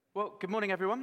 Well, good morning, everyone.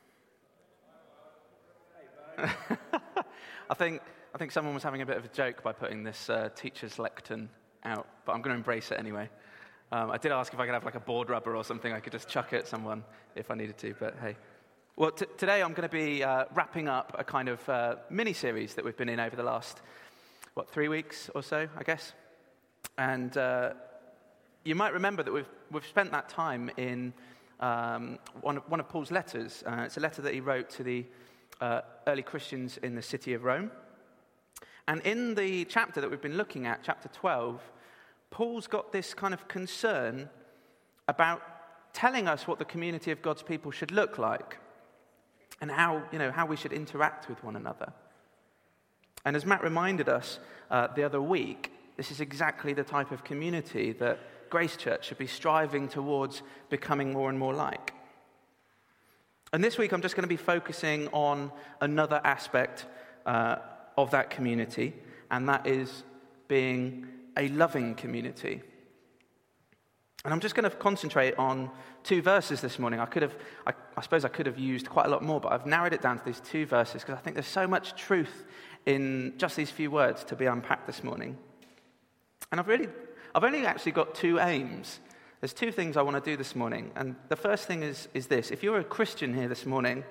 I think someone was having a bit of a joke by putting this teacher's lectern out, but I'm going to embrace it anyway. I did ask if I could have like a board rubber or something I could just chuck at someone if I needed to, but hey. Well, today I'm going to be wrapping up a kind of mini-series that we've been in over the last, 3 weeks or so, I guess. And you might remember that we've spent that time in one of Paul's letters. It's a letter that he wrote to the early Christians in the city of Rome. And in the chapter that we've been looking at, chapter 12, Paul's got this kind of concern about telling us what the community of God's people should look like and how we should interact with one another. And as Matt reminded us the other week, this is exactly the type of community that Grace Church should be striving towards becoming more and more like. And this week I'm just going to be focusing on another aspect of that community, and that is being a loving community. And I'm just going to concentrate on 2 verses this morning. I suppose I could have used quite a lot more, but I've narrowed it down to these 2 verses because I think there's so much truth in just these few words to be unpacked this morning. And I've only actually got 2 aims. There's 2 things I want to do this morning. And the first thing is this. If you're a Christian here this morning,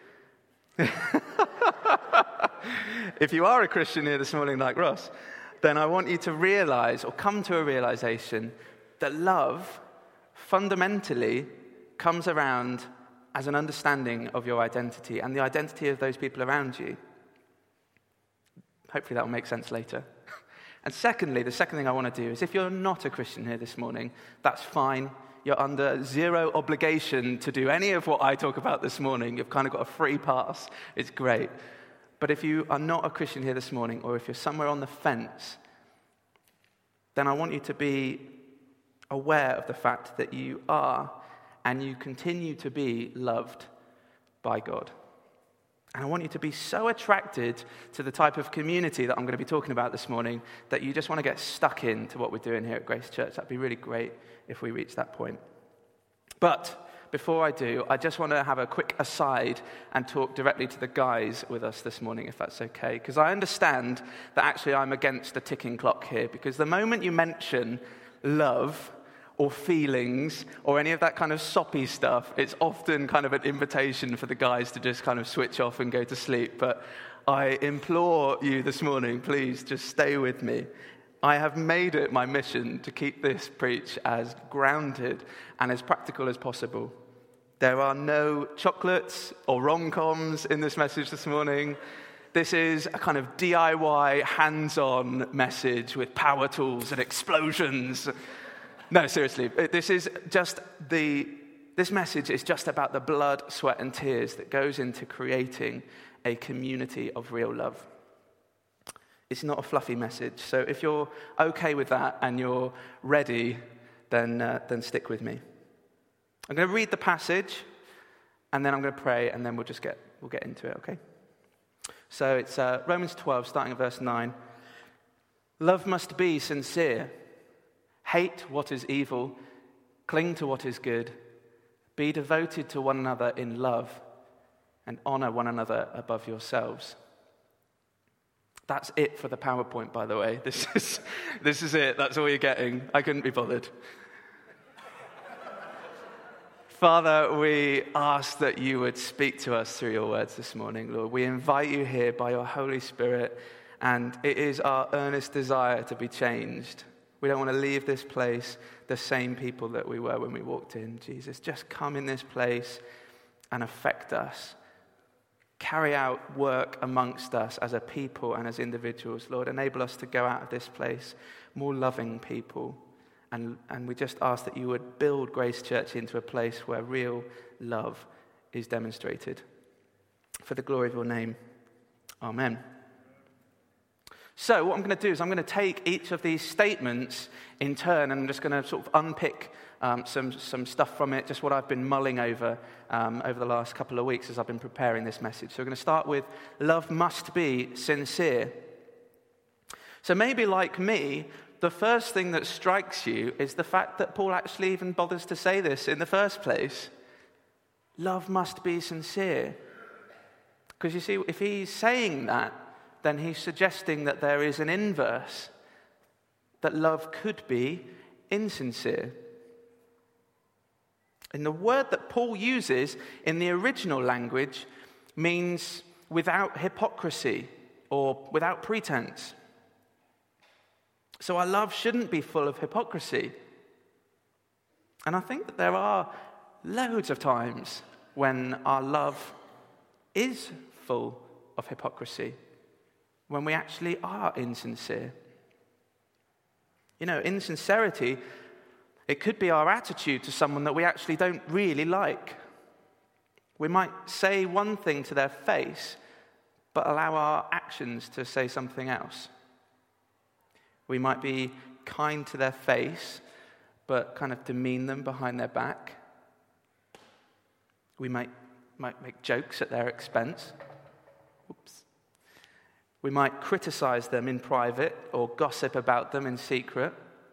if you are a Christian here this morning like Ross, then I want you to realize or come to a realization that love fundamentally comes around as an understanding of your identity and the identity of those people around you. Hopefully that will make sense later. And secondly, the second thing I want to do is if you're not a Christian here this morning, that's fine. You're under zero obligation to do any of what I talk about this morning. You've kind of got a free pass. It's great. But if you are not a Christian here this morning, or if you're somewhere on the fence, then I want you to be aware of the fact that you are and you continue to be loved by God. And I want you to be so attracted to the type of community that I'm going to be talking about this morning that you just want to get stuck into what we're doing here at Grace Church. That'd be really great if we reach that point. But before I do, I just want to have a quick aside and talk directly to the guys with us this morning, if that's okay. Because I understand that actually I'm against a ticking clock here. Because the moment you mention love or feelings, or any of that kind of soppy stuff, it's often kind of an invitation for the guys to just kind of switch off and go to sleep. But I implore you this morning, please just stay with me. I have made it my mission to keep this preach as grounded and as practical as possible. There are no chocolates or rom-coms in this message this morning. This is a kind of DIY, hands-on message with power tools and explosions. No, seriously, this message is just about the blood, sweat, and tears that goes into creating a community of real love. It's not a fluffy message, so if you're okay with that and you're ready, then stick with me. I'm going to read the passage, and then I'm going to pray, and then we'll get into it, okay? So it's Romans 12, starting at verse 9. Love must be sincere. Hate what is evil, cling to what is good, be devoted to one another in love, and honor one another above yourselves. That's it for the PowerPoint, by the way. This is it. That's all you're getting. I couldn't be bothered. Father, we ask that you would speak to us through your words this morning, Lord. We invite you here by your Holy Spirit, and it is our earnest desire to be changed. We don't want to leave this place the same people that we were when we walked in. Jesus, just come in this place and affect us. Carry out work amongst us as a people and as individuals. Lord, enable us to go out of this place more loving people. And we just ask that you would build Grace Church into a place where real love is demonstrated. For the glory of your name, amen. So what I'm going to do is I'm going to take each of these statements in turn, and I'm just going to sort of unpick some stuff from it, just what I've been mulling over the last couple of weeks as I've been preparing this message. So we're going to start with, love must be sincere. So maybe like me, the first thing that strikes you is the fact that Paul actually even bothers to say this in the first place. Love must be sincere. Because you see, if he's saying that, then he's suggesting that there is an inverse, that love could be insincere. And the word that Paul uses in the original language means without hypocrisy or without pretense. So our love shouldn't be full of hypocrisy. And I think that there are loads of times when our love is full of hypocrisy, when we actually are insincere. You know, insincerity, it could be our attitude to someone that we actually don't really like. We might say one thing to their face, but allow our actions to say something else. We might be kind to their face, but kind of demean them behind their back. We might make jokes at their expense. Oops. We might criticize them in private or gossip about them in secret.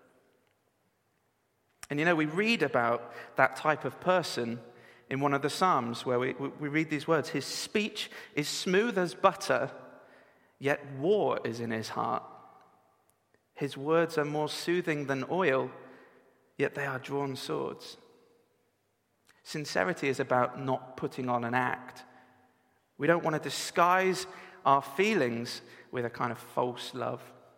And you know, we read about that type of person in one of the Psalms where we read these words. His speech is smooth as butter, yet war is in his heart. His words are more soothing than oil, yet they are drawn swords. Sincerity is about not putting on an act. We don't want to disguise our feelings with a kind of false love.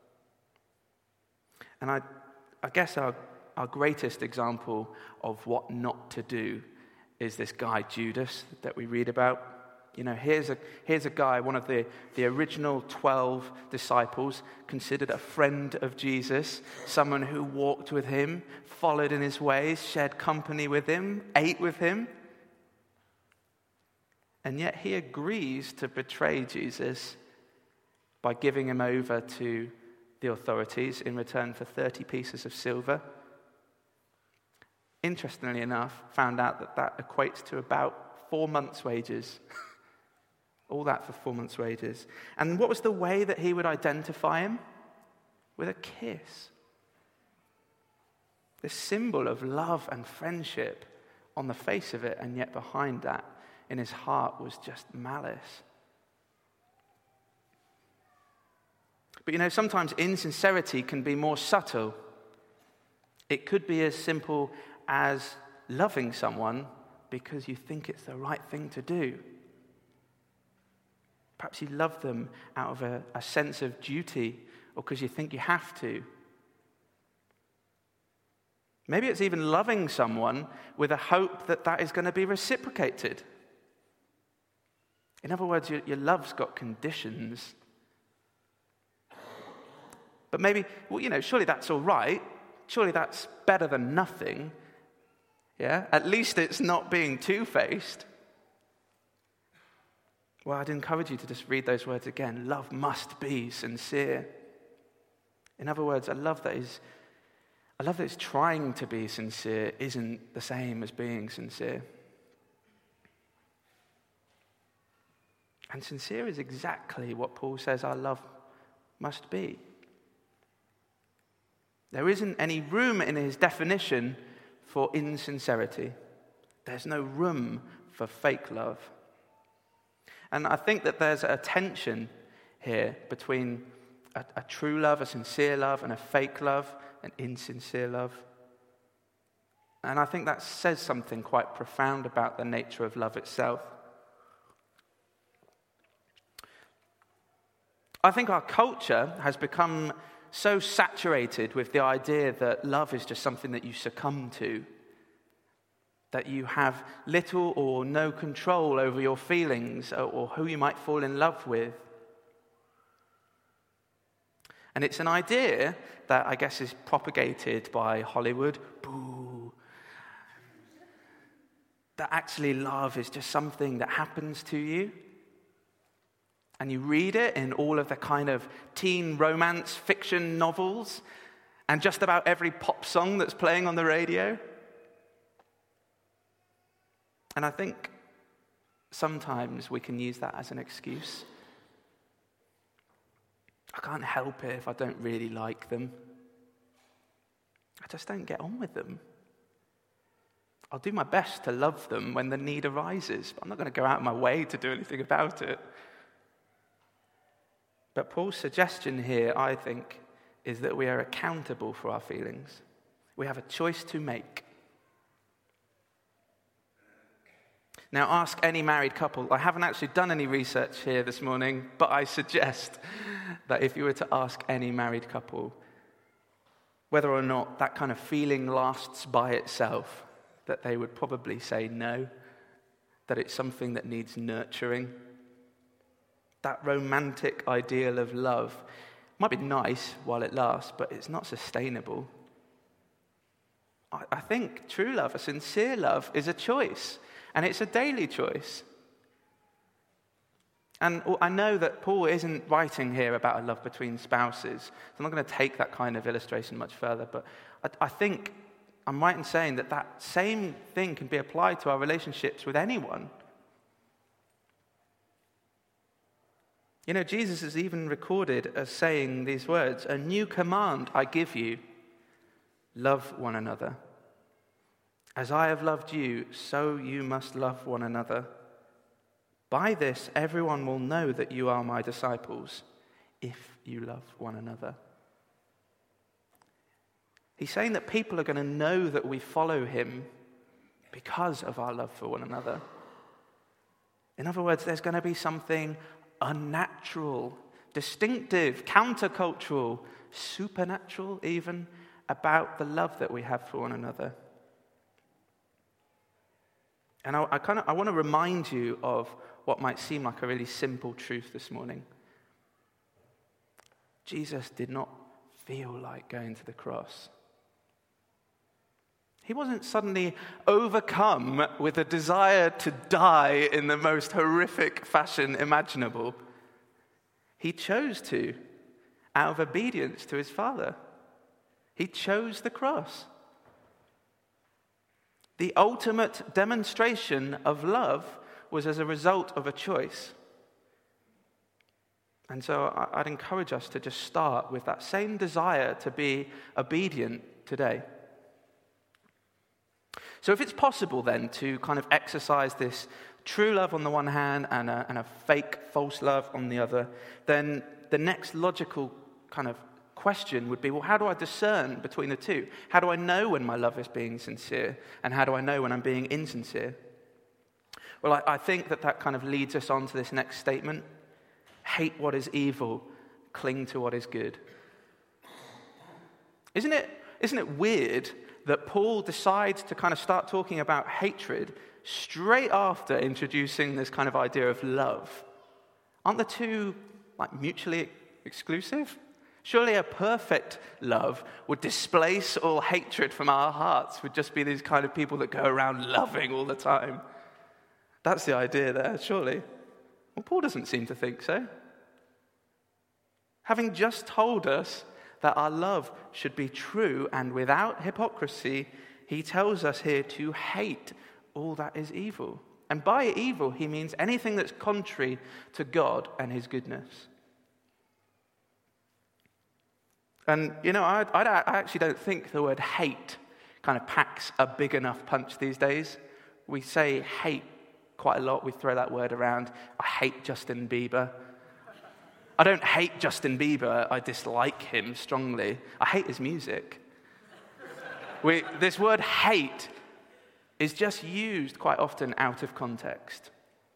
And I guess our greatest example of what not to do is this guy Judas that we read about. You know, here's a guy, one of the original 12 disciples, considered a friend of Jesus, someone who walked with him, followed in his ways, shared company with him, ate with him. And yet he agrees to betray Jesus by giving him over to the authorities in return for 30 pieces of silver. Interestingly enough, found out that equates to about 4 months' wages. All that for 4 months' wages. And what was the way that he would identify him? With a kiss. This symbol of love and friendship on the face of it, and yet behind that, in his heart, was just malice. But you know, sometimes insincerity can be more subtle. It could be as simple as loving someone because you think it's the right thing to do. Perhaps you love them out of a sense of duty or because you think you have to. Maybe it's even loving someone with a hope that that is going to be reciprocated. In other words, your love's got conditions. But maybe, well, you know, surely that's all right. Surely that's better than nothing. Yeah? At least it's not being two-faced. Well, I'd encourage you to just read those words again. Love must be sincere. In other words, a love that is trying to be sincere isn't the same as being sincere. And sincere is exactly what Paul says our love must be. There isn't any room in his definition for insincerity. There's no room for fake love. And I think that there's a tension here between a true love, a sincere love, and a fake love, an insincere love. And I think that says something quite profound about the nature of love itself. I think our culture has become so saturated with the idea that love is just something that you succumb to, that you have little or no control over your feelings or who you might fall in love with. And it's an idea that I guess is propagated by Hollywood, that actually love is just something that happens to you. And you read it in all of the kind of teen romance fiction novels and just about every pop song that's playing on the radio. And I think sometimes we can use that as an excuse. I can't help it if I don't really like them. I just don't get on with them. I'll do my best to love them when the need arises, but I'm not going to go out of my way to do anything about it. But Paul's suggestion here, I think, is that we are accountable for our feelings. We have a choice to make. Now, ask any married couple. I haven't actually done any research here this morning, but I suggest that if you were to ask any married couple whether or not that kind of feeling lasts by itself, that they would probably say no, that it's something that needs nurturing. That romantic ideal of love might be nice while it lasts, but it's not sustainable. I think true love, a sincere love, is a choice, and it's a daily choice. And I know that Paul isn't writing here about a love between spouses, so I'm not going to take that kind of illustration much further, but I think I'm right in saying that that same thing can be applied to our relationships with anyone. You know, Jesus is even recorded as saying these words, "A new command I give you, love one another. As I have loved you, so you must love one another. By this, everyone will know that you are my disciples, if you love one another." He's saying that people are going to know that we follow him because of our love for one another. In other words, there's going to be something unnatural, distinctive, countercultural, supernatural even, about the love that we have for one another. And I want to remind you of what might seem like a really simple truth this morning. Jesus did not feel like going to the cross. He wasn't suddenly overcome with a desire to die in the most horrific fashion imaginable. He chose to, out of obedience to his Father. He chose the cross. The ultimate demonstration of love was as a result of a choice. And so I'd encourage us to just start with that same desire to be obedient today. So if it's possible then to kind of exercise this true love on the one hand and a fake, false love on the other, then the next logical kind of question would be, well, how do I discern between the two? How do I know when my love is being sincere? And how do I know when I'm being insincere? Well, I think that kind of leads us on to this next statement. Hate what is evil, cling to what is good. Isn't it weird that Paul decides to kind of start talking about hatred straight after introducing this kind of idea of love? Aren't the two mutually exclusive? Surely a perfect love would displace all hatred from our hearts, would just be these kind of people that go around loving all the time. That's the idea there, surely. Well, Paul doesn't seem to think so. Having just told us that our love should be true and without hypocrisy, he tells us here to hate all that is evil. And by evil, he means anything that's contrary to God and his goodness. And, you know, I actually don't think the word hate kind of packs a big enough punch these days. We say hate quite a lot. We throw that word around. I hate Justin Bieber. I don't hate Justin Bieber. I dislike him strongly. I hate his music. This word hate is just used quite often out of context.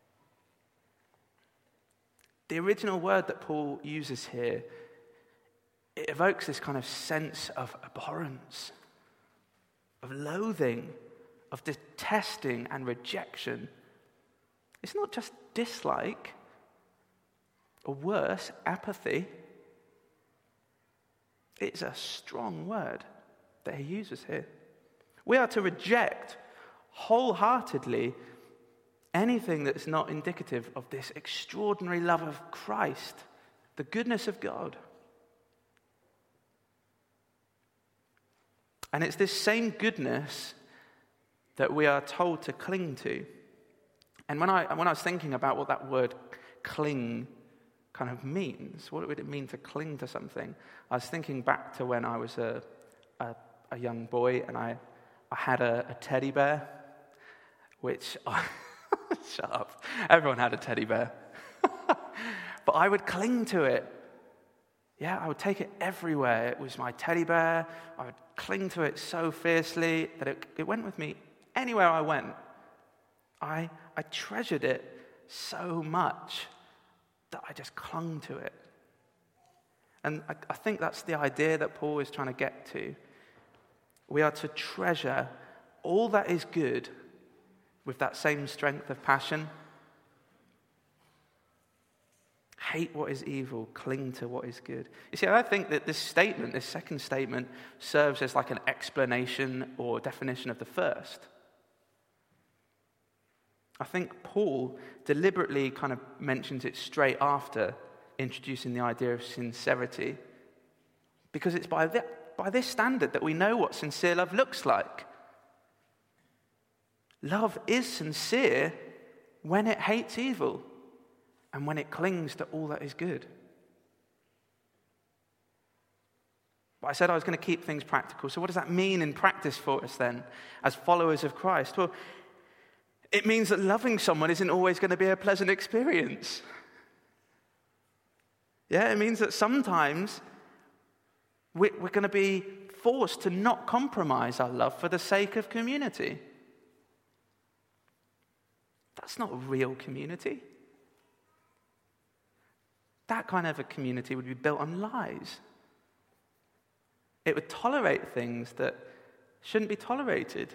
The original word that Paul uses here, it evokes this kind of sense of abhorrence, of loathing, of detesting and rejection. It's not just dislike, or worse, apathy. It's a strong word that he uses here. We are to reject wholeheartedly anything that's not indicative of this extraordinary love of Christ, the goodness of God. And it's this same goodness that we are told to cling to. And when I was thinking about what that word cling kind of means, what would it mean to cling to something, I was thinking back to when I was a young boy and I had a teddy bear. which shut up. Everyone had a teddy bear. But I would cling to it. Yeah, I would take it everywhere. It was my teddy bear. I would cling to it so fiercely that it went with me anywhere I went. I treasured it so much that I just clung to it. And I think that's the idea that Paul is trying to get to. We are to treasure all that is good with that same strength of passion. Hate what is evil, cling to what is good. You see, I think that this second statement, serves as like an explanation or definition of the first. I think Paul deliberately kind of mentions it straight after introducing the idea of sincerity, because it's by this standard that we know what sincere love looks like. Love is sincere when it hates evil and when it clings to all that is good. But I said I was going to keep things practical. So what does that mean in practice for us then, as followers of Christ? Well, it means that loving someone isn't always going to be a pleasant experience. Yeah, it means that sometimes we're going to be forced to not compromise our love for the sake of community. That's not real community. That kind of a community would be built on lies. It would tolerate things that shouldn't be tolerated.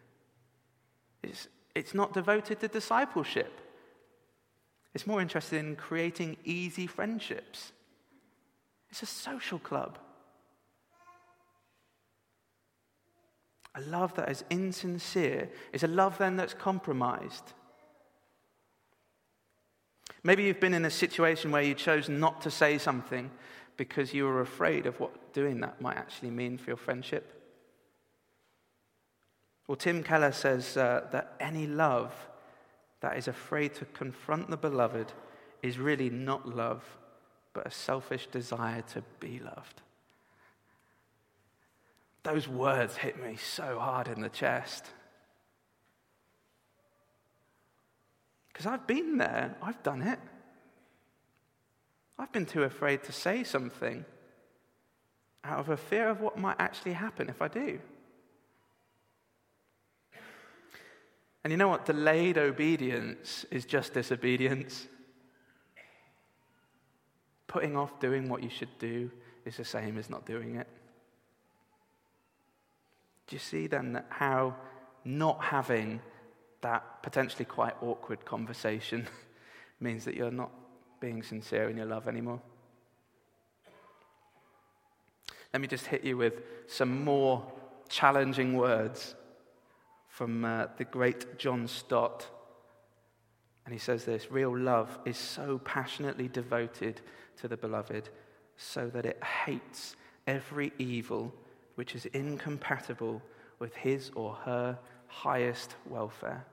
It's not devoted to discipleship. It's more interested in creating easy friendships. It's a social club. A love that is insincere is a love then that's compromised. Maybe you've been in a situation where you chose not to say something because you were afraid of what doing that might actually mean for your friendship. Well, Tim Keller says that any love that is afraid to confront the beloved is really not love, but a selfish desire to be loved. Those words hit me so hard in the chest. Because I've been there, I've done it. I've been too afraid to say something out of a fear of what might actually happen if I do. And you know what? Delayed obedience is just disobedience. Putting off doing what you should do is the same as not doing it. Do you see then how not having that potentially quite awkward conversation means that you're not being sincere in your love anymore? Let me just hit you with some more challenging words from the great John Stott. And he says this: real love is so passionately devoted to the beloved so that it hates every evil which is incompatible with his or her highest welfare.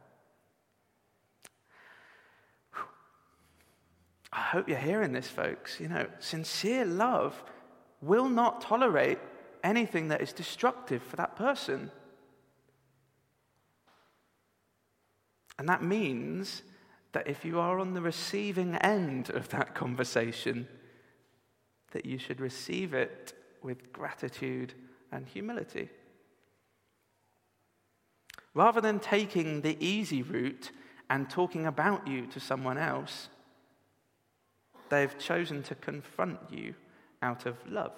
I hope you're hearing this, folks. You know, sincere love will not tolerate anything that is destructive for that person. And that means that if you are on the receiving end of that conversation, that you should receive it with gratitude and humility. Rather than taking the easy route and talking about you to someone else, they've chosen to confront you out of love.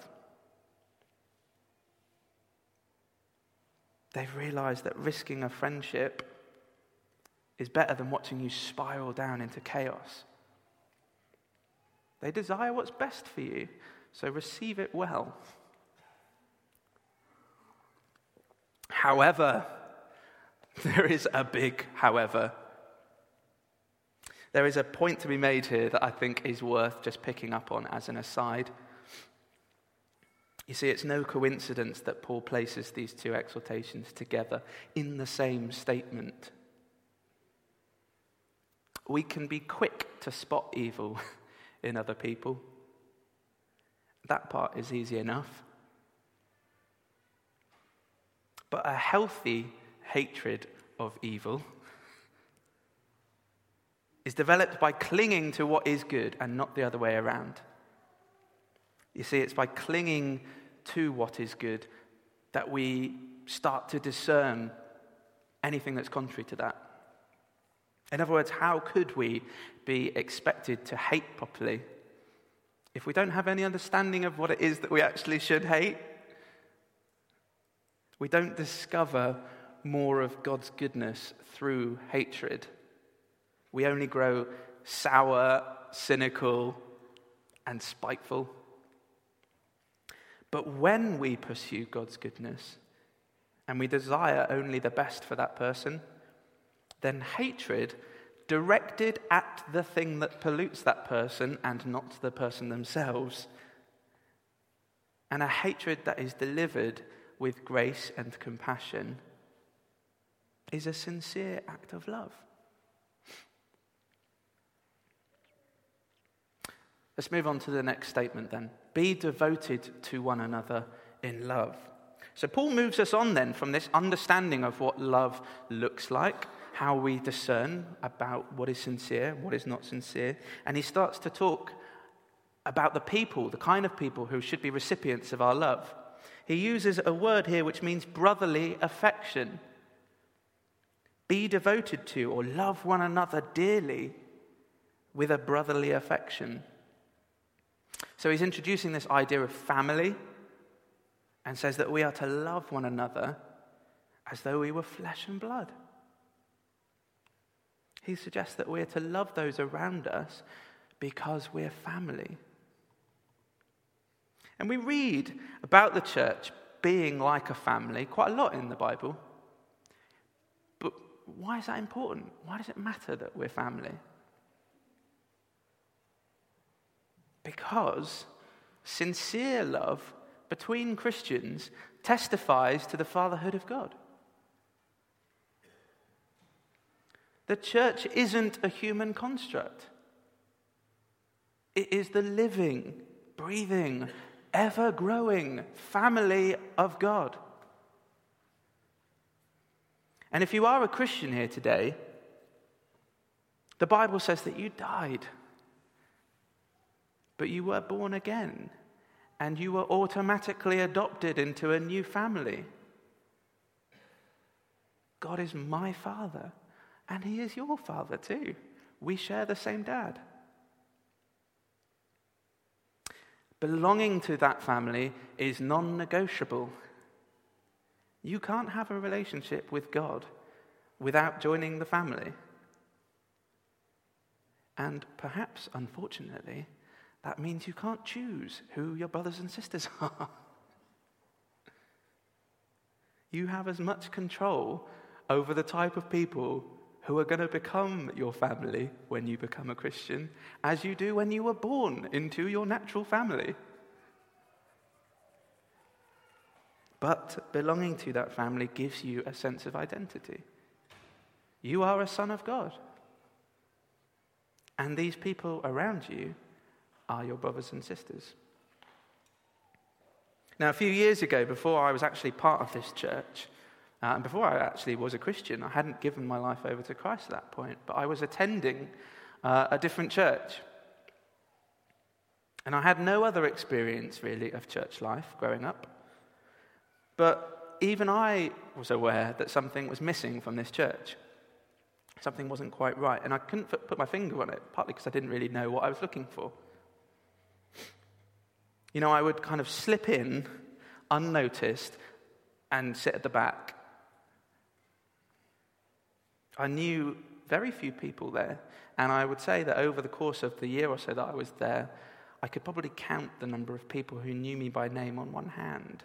They've realized that risking a friendship is better than watching you spiral down into chaos. They desire what's best for you, so receive it well. However, there is a big however. There is a point to be made here that I think is worth just picking up on as an aside. You see, it's no coincidence that Paul places these two exhortations together in the same statement. We can be quick to spot evil in other people. That part is easy enough. But a healthy hatred of evil is developed by clinging to what is good and not the other way around. You see, it's by clinging to what is good that we start to discern anything that's contrary to that. In other words, how could we be expected to hate properly if we don't have any understanding of what it is that we actually should hate? We don't discover more of God's goodness through hatred. We only grow sour, cynical, and spiteful. But when we pursue God's goodness and we desire only the best for that person, then hatred directed at the thing that pollutes that person and not the person themselves, and a hatred that is delivered with grace and compassion, is a sincere act of love. Let's move on to the next statement then. Be devoted to one another in love. So Paul moves us on then from this understanding of what love looks like, how we discern about what is sincere, what is not sincere, and he starts to talk about the people, the kind of people who should be recipients of our love. He uses a word here which means brotherly affection. Be devoted to or love one another dearly with a brotherly affection. So he's introducing this idea of family and says that we are to love one another as though we were flesh and blood. He suggests that we are to love those around us because we're family. And we read about the church being like a family quite a lot in the Bible. But why is that important? Why does it matter that we're family? Because sincere love between Christians testifies to the fatherhood of God. The church isn't a human construct. It is the living, breathing, ever-growing family of God. And if you are a Christian here today, the Bible says that you died, but you were born again, and you were automatically adopted into a new family. God is my Father, and He is your Father too. We share the same dad. Belonging to that family is non-negotiable. You can't have a relationship with God without joining the family. And perhaps, unfortunately, that means you can't choose who your brothers and sisters are. You have as much control over the type of people who are going to become your family when you become a Christian as you do when you were born into your natural family. But belonging to that family gives you a sense of identity. You are a son of God. And these people around you are your brothers and sisters. Now, a few years ago, before I was actually part of this church, and before I actually was a Christian, I hadn't given my life over to Christ at that point, but I was attending a different church. And I had no other experience, really, of church life growing up. But even I was aware that something was missing from this church. Something wasn't quite right. And I couldn't put my finger on it, partly because I didn't really know what I was looking for. You know, I would kind of slip in unnoticed and sit at the back. I knew very few people there, and I would say that over the course of the year or so that I was there, I could probably count the number of people who knew me by name on one hand.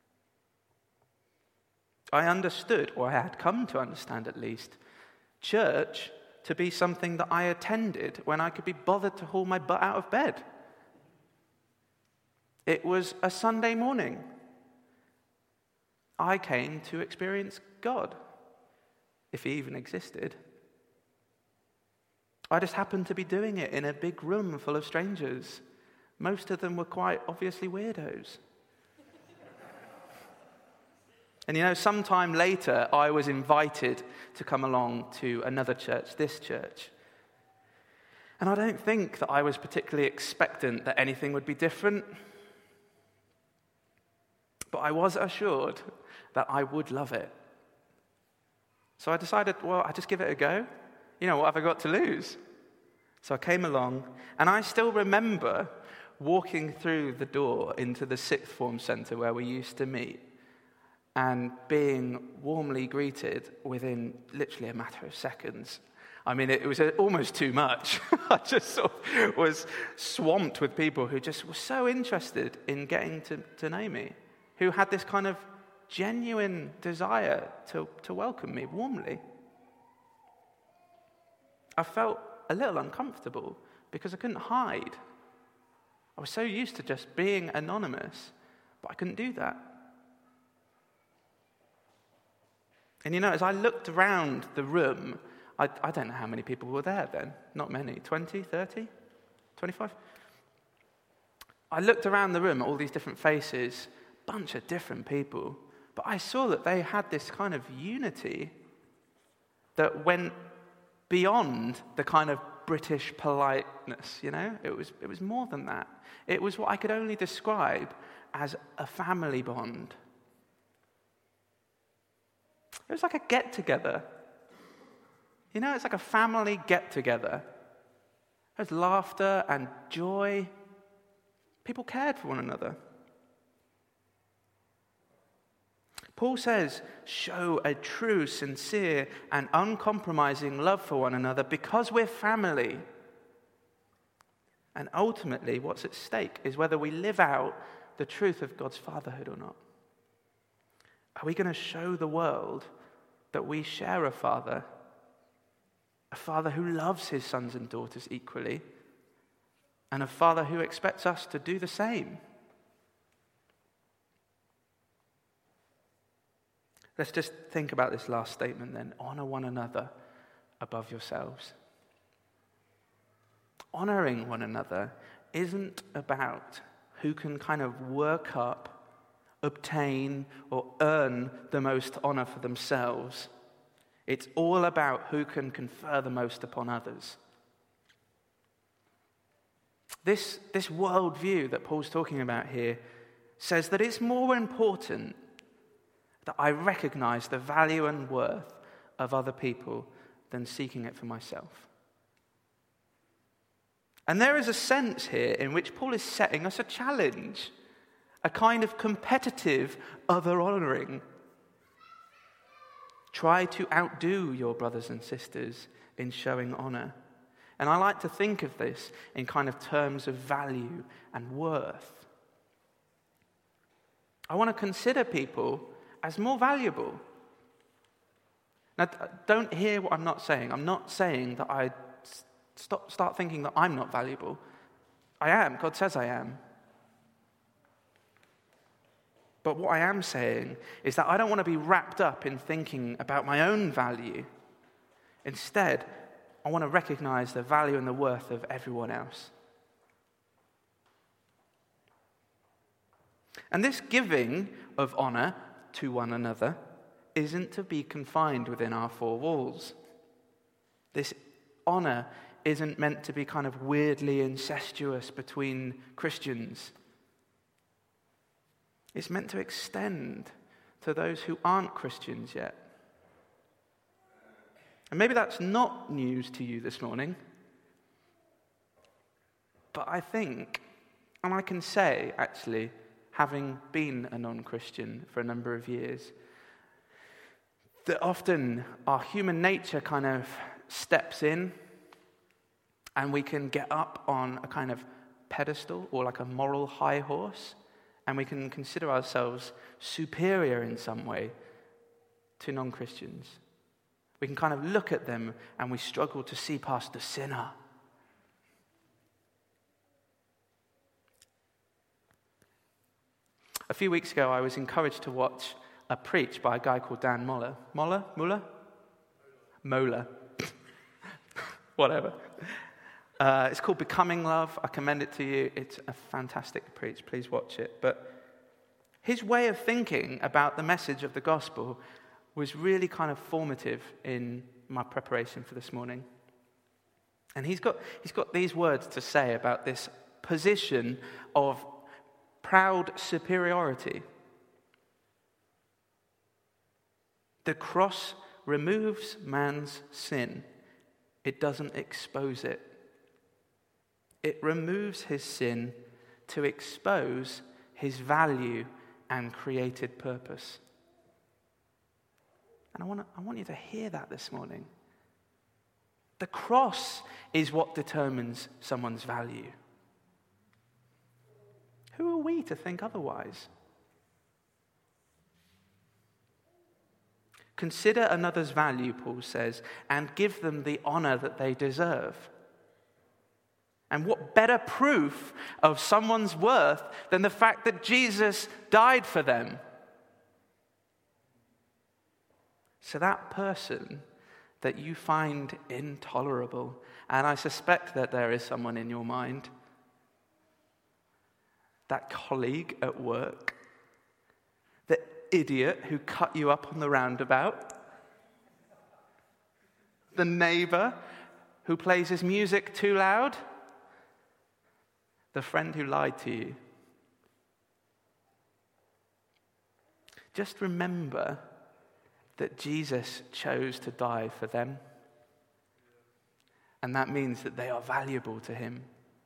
I understood, or I had come to understand at least, church to be something that I attended when I could be bothered to haul my butt out of bed. It was a Sunday morning. I came to experience God, if He even existed. I just happened to be doing it in a big room full of strangers. Most of them were quite obviously weirdos. And you know, sometime later, I was invited to come along to another church, this church. And I don't think that I was particularly expectant that anything would be different. But I was assured that I would love it. So I decided, well, I'll just give it a go. What have I got to lose? So I came along, and I still remember walking through the door into the sixth form centre where we used to meet and being warmly greeted within literally a matter of seconds. I mean, it was almost too much. I just sort of was swamped with people who just were so interested in getting to know me, who had this kind of genuine desire to welcome me warmly. I felt a little uncomfortable because I couldn't hide. I was so used to just being anonymous, but I couldn't do that. And as I looked around the room, I don't know how many people were there then. Not many. 20, 30, 25? I looked around the room at all these different faces, bunch of different people, but I saw that they had this kind of unity that went beyond the kind of British politeness, It was more than that. It was what I could only describe as a family bond. It was like a get-together. It's like a family get-together. There's laughter and joy. People cared for one another. Paul says, show a true, sincere, and uncompromising love for one another because we're family. And ultimately, what's at stake is whether we live out the truth of God's fatherhood or not. Are we going to show the world that we share a father who loves his sons and daughters equally, and a father who expects us to do the same? Let's just think about this last statement then. Honor one another above yourselves. Honoring one another isn't about who can kind of work up, obtain, or earn the most honor for themselves. It's all about who can confer the most upon others. This worldview that Paul's talking about here says that it's more important that I recognize the value and worth of other people than seeking it for myself. And there is a sense here in which Paul is setting us a challenge, a kind of competitive other-honoring. Try to outdo your brothers and sisters in showing honor. And I like to think of this in kind of terms of value and worth. I want to consider people as more valuable. Now, don't hear what I'm not saying. I'm not saying that I start thinking that I'm not valuable. I am. God says I am. But what I am saying is that I don't want to be wrapped up in thinking about my own value. Instead, I want to recognize the value and the worth of everyone else. And this giving of honor to one another isn't to be confined within our four walls. This honor isn't meant to be kind of weirdly incestuous between Christians. It's meant to extend to those who aren't Christians yet. And maybe that's not news to you this morning. But I think, and I can say actually, having been a non-Christian for a number of years, that often our human nature kind of steps in and we can get up on a kind of pedestal or like a moral high horse, and we can consider ourselves superior in some way to non-Christians. We can kind of look at them and we struggle to see past the sinner. A few weeks ago, I was encouraged to watch a preach by a guy called Dan Mohler. Mohler? Whatever. It's called Becoming Love. I commend it to you. It's a fantastic preach. Please watch it. But his way of thinking about the message of the gospel was really kind of formative in my preparation for this morning. And he's got these words to say about this position of proud superiority. The cross removes man's sin. It doesn't expose it. It removes his sin to expose his value and created purpose. And I want you to hear that this morning. The cross is what determines someone's value. Who are we to think otherwise? Consider another's value, Paul says, and give them the honor that they deserve. And what better proof of someone's worth than the fact that Jesus died for them? So that person that you find intolerable, and I suspect that there is someone in your mind, that colleague at work, the idiot who cut you up on the roundabout, the neighbor who plays his music too loud, the friend who lied to you. Just remember that Jesus chose to die for them. And that means that they are valuable to him.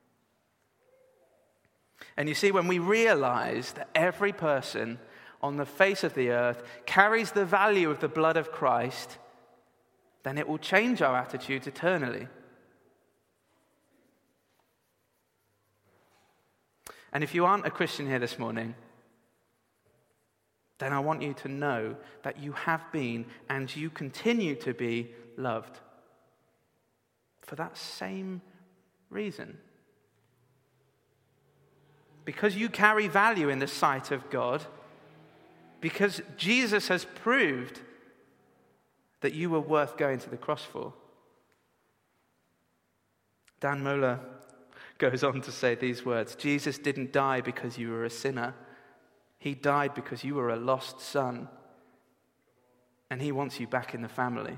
And you see, when we realize that every person on the face of the earth carries the value of the blood of Christ, then it will change our attitudes eternally. And if you aren't a Christian here this morning, then I want you to know that you have been and you continue to be loved for that same reason. Because you carry value in the sight of God, because Jesus has proved that you were worth going to the cross for. Dan Mohler goes on to say these words: Jesus didn't die because you were a sinner. He died because you were a lost son, and he wants you back in the family.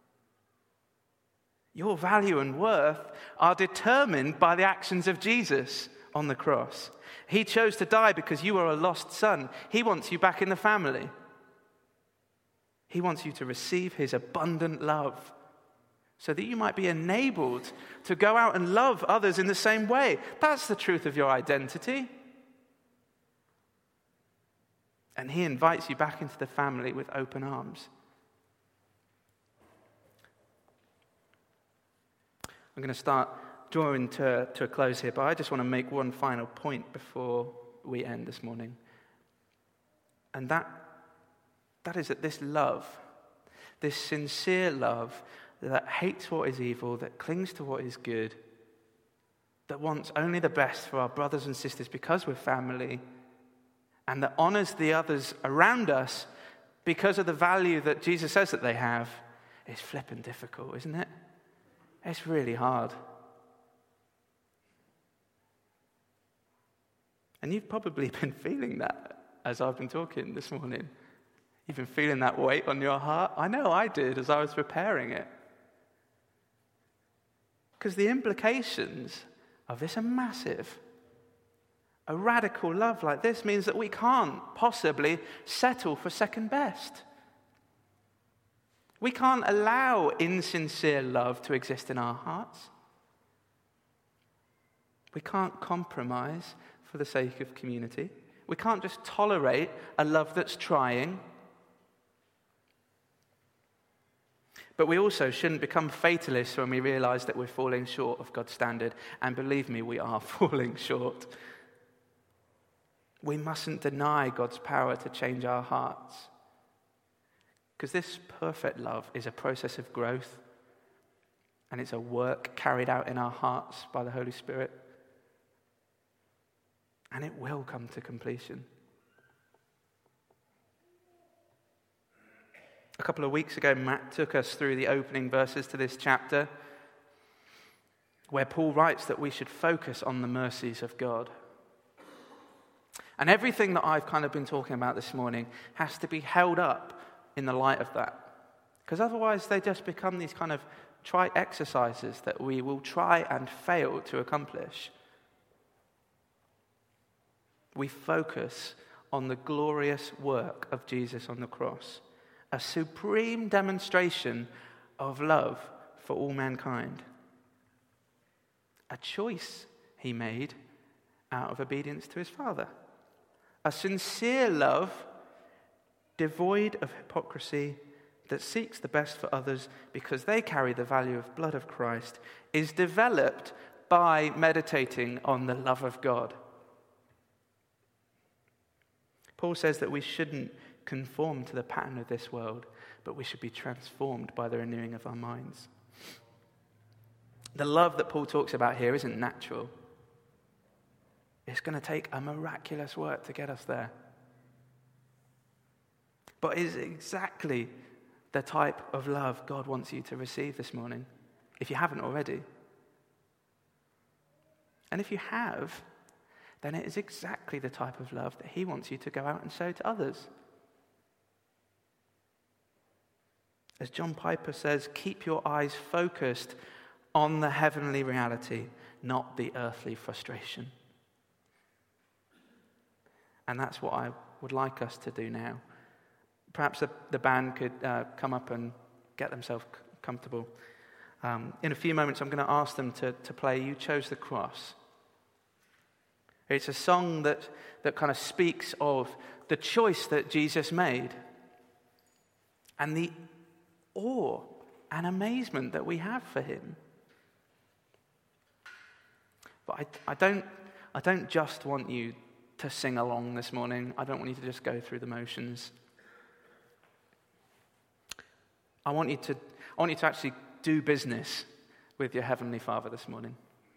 Your value and worth are determined by the actions of Jesus on the cross. He chose to die because you are a lost son. He wants you back in the family. He wants you to receive his abundant love so that you might be enabled to go out and love others in the same way. That's the truth of your identity. And he invites you back into the family with open arms. I'm going to start drawing to a close here, but I just want to make one final point before we end this morning. And that is that this love, this sincere love that hates what is evil, that clings to what is good, that wants only the best for our brothers and sisters because we're family, and that honors the others around us because of the value that Jesus says that they have, is flippin' difficult, isn't it? It's really hard. And you've probably been feeling that as I've been talking this morning. You've been feeling that weight on your heart. I know I did as I was preparing it. Because the implications of this are massive. A radical love like this means that we can't possibly settle for second best. We can't allow insincere love to exist in our hearts. We can't compromise for the sake of community. We can't just tolerate a love that's trying. But we also shouldn't become fatalists when we realize that we're falling short of God's standard. And believe me, we are falling short. We mustn't deny God's power to change our hearts. Because this perfect love is a process of growth, and it's a work carried out in our hearts by the Holy Spirit. And it will come to completion. A couple of weeks ago, Matt took us through the opening verses to this chapter, where Paul writes that we should focus on the mercies of God. And everything that I've kind of been talking about this morning has to be held up in the light of that. Because otherwise they just become these kind of try exercises that we will try and fail to accomplish. We focus on the glorious work of Jesus on the cross, a supreme demonstration of love for all mankind. A choice he made out of obedience to his Father. A sincere love, devoid of hypocrisy, that seeks the best for others because they carry the value of blood of Christ, is developed by meditating on the love of God. Paul says that we shouldn't conform to the pattern of this world, but we should be transformed by the renewing of our minds. The love that Paul talks about here isn't natural. It's going to take a miraculous work to get us there. But it's exactly the type of love God wants you to receive this morning, if you haven't already. And if you have, then it is exactly the type of love that he wants you to go out and show to others. As John Piper says, keep your eyes focused on the heavenly reality, not the earthly frustration. And that's what I would like us to do now. Perhaps the band could come up and get themselves comfortable. In a few moments, I'm going to ask them to play You Chose the Cross. It's a song that kind of speaks of the choice that Jesus made and the awe and amazement that we have for him. But I don't just want you to sing along this morning. I don't want you to just go through the motions. I want you to actually do business with your Heavenly Father this morning.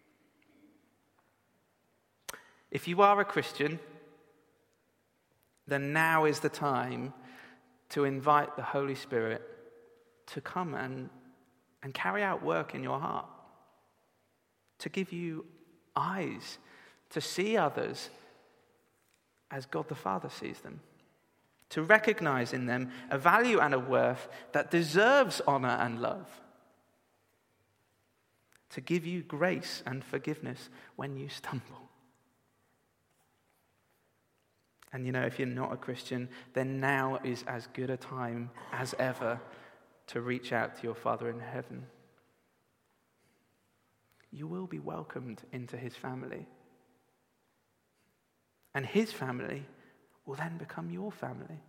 If you are a Christian, then now is the time to invite the Holy Spirit to come and carry out work in your heart, to give you eyes to see others as God the Father sees them, to recognize in them a value and a worth that deserves honor and love, to give you grace and forgiveness when you stumble. And if you're not a Christian, then now is as good a time as ever to reach out to your Father in heaven. You will be welcomed into his family. And his family will then become your family.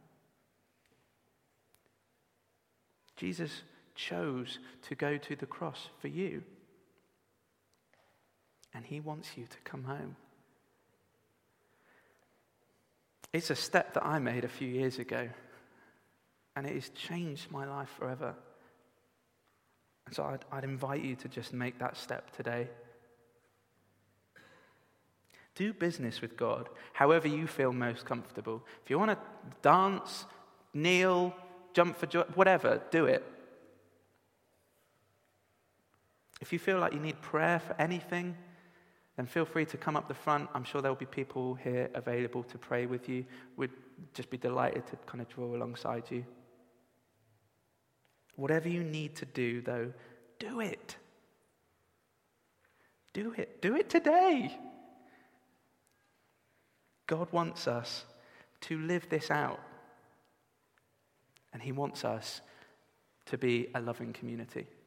Jesus chose to go to the cross for you. And he wants you to come home. It's a step that I made a few years ago, and it has changed my life forever. And so I'd invite you to just make that step today. Do business with God, however you feel most comfortable. If you want to dance, kneel, jump for joy, whatever, do it. If you feel like you need prayer for anything, then feel free to come up the front. I'm sure there'll be people here available to pray with you. We'd just be delighted to kind of draw alongside you. Whatever you need to do, though, do it. Do it. Do it today. God wants us to live this out. And he wants us to be a loving community.